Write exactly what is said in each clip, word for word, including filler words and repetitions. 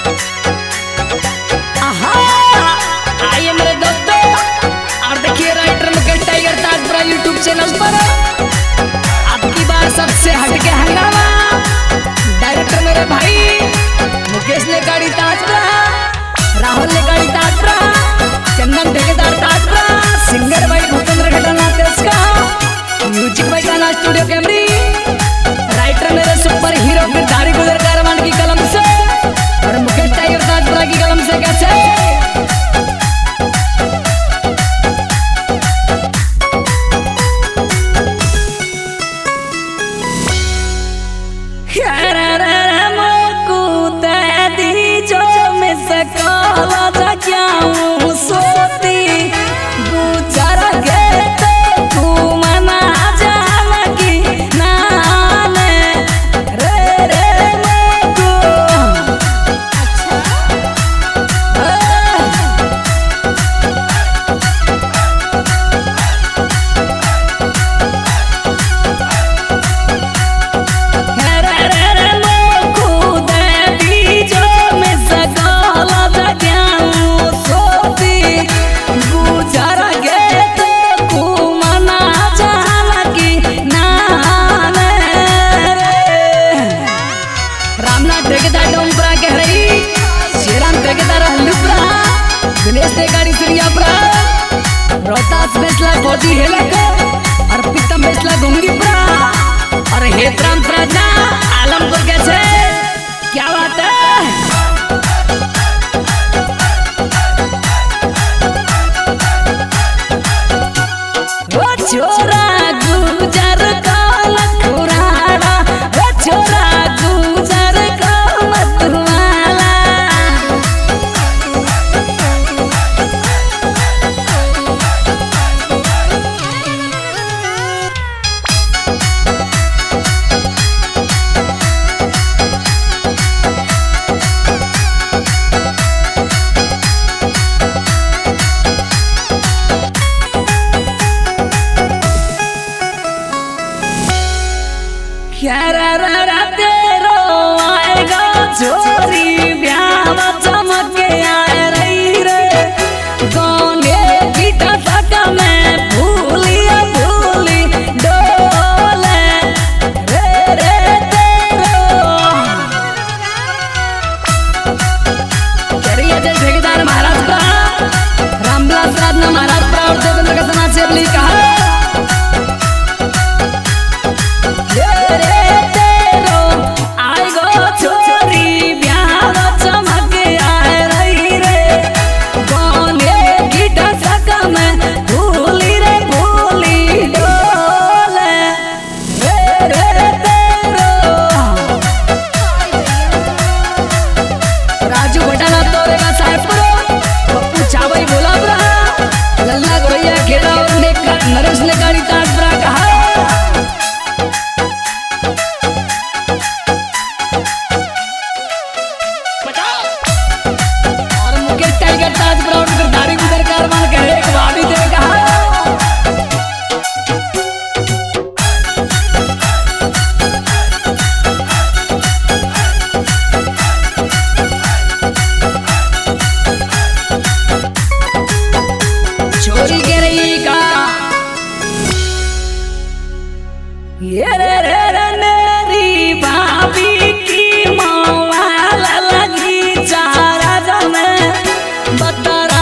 Channel पर आपकी बार सबसे हटके हंगामा। डायरेक्टर मेरे भाई मुकेश ने गाड़ी ताजपुरा, राहुल ने गाड़ी ताजपुरा, चंदन ठेकेदार ताजपुरा, सिंगर भाई भूपेंद्र घटना तेजका, म्यूजिक भाई गाना स्टूडियो कैमरी, राइटर मेरे सुपर हीरो गिरधारी गुजर कारवान की कलम से और मुकेश टाइगर ताजपुरा की कलम से कैसे दिनेश ने गाड़ी सिरियापुरा, रोहतास बेसला गोदी हेलक और पीतम बेसला गुंगीपुरा और हेतराम प्राजा आलमपुर कैसे क्या बात है। वो छोरा गुजर का लखुराड़ा, वो छोरा गुजर का मतवाला, तेरो आएगा छोरी ब्याह चमके आए रही रे गाने गीता सका में भूली भूली डोले रे रे तेरो करिए जय ठेकेदार महाराज का रामविलास राजना महाराज का और देवेंद्र का समाज से अगली कहा नरेश ने गाड़ी ताजपुरा कहा और मुकेश टाइगर ताजपुरा और गिरधारी गुजर कारवान कहे एक वादी दे कहा चोरी के रही का ये रे रे रे मेरी भाभी की मौवाला लगी चारा जमे बतरा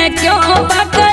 में क्यों पक